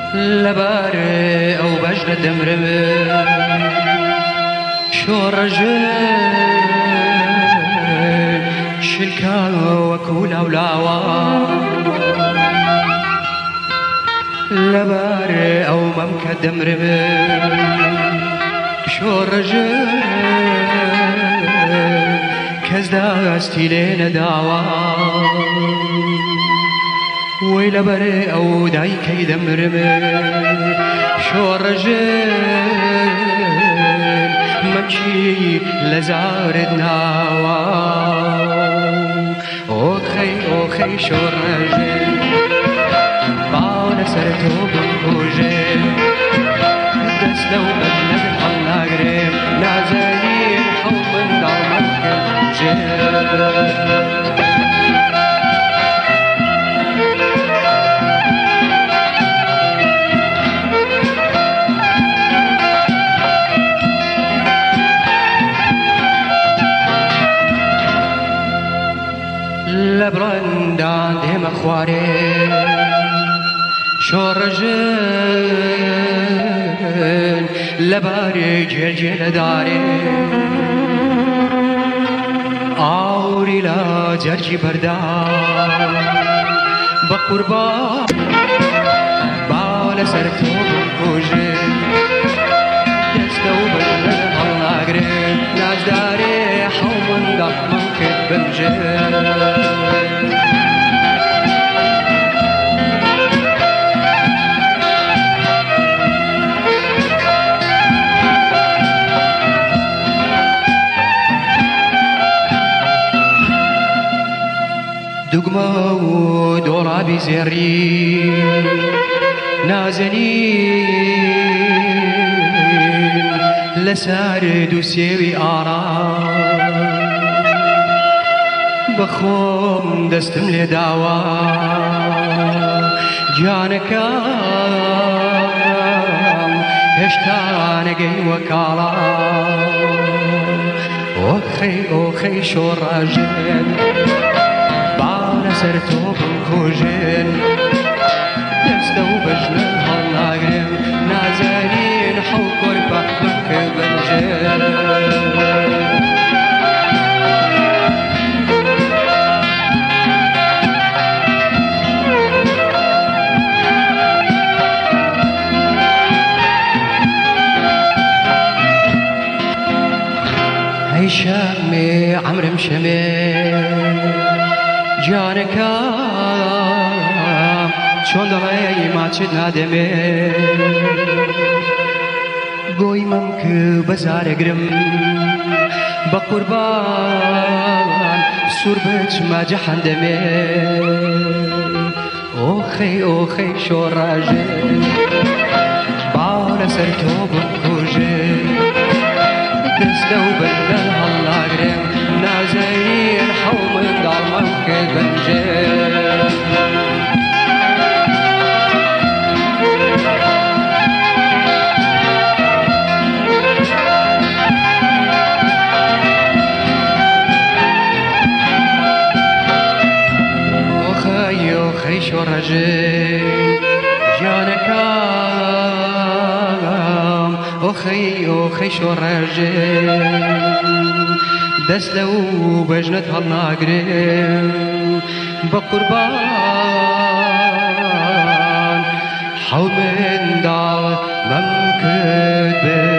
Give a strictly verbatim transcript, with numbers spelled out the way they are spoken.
لبار او بجن دمرم شورجن شلكا وكولا ولاوا لبار او ممك دمرم شورجن كزداستي لين داوا ويلا بري او دايك يدمرم شورجن ممشي لزارد ناوا اوخي اوخي شورجن بانا سرتو بنكوجن دسلو بدنا بالحلا قريب نازلين حوم دارمك جن لبرندان دم خواره شورجن لباری جل جل داره آوری لا جرجی بردار بقربان بال سر تو بکوجن دستو بلن الله قرن نجداري حومن دقمن كد بمجن دقمة ودولابي زيري نازنين لسارد وسيوي آرام بخوم دستم لداوا جانكام هشتانقي وكالا اوخي اوخي شو راجل سرتو بنكوجن دستو بجن هلا قريم نازلين حوكر بحبك بنجن هاي شامي عمر مشمي جانكام چون دلای ما چه ندمه گویمم که بزار گرم با قربان سور بچ ما جهندمه اوخی اوخی شوراجن بال سر تو بکوجن دستو بدل الله گرم نازين حوم دارمك بنجن أخي أخي شو رجل جانكام أخي أخي شو رجل دستو بجنت هالناقرين بقربان حول من دار ممكن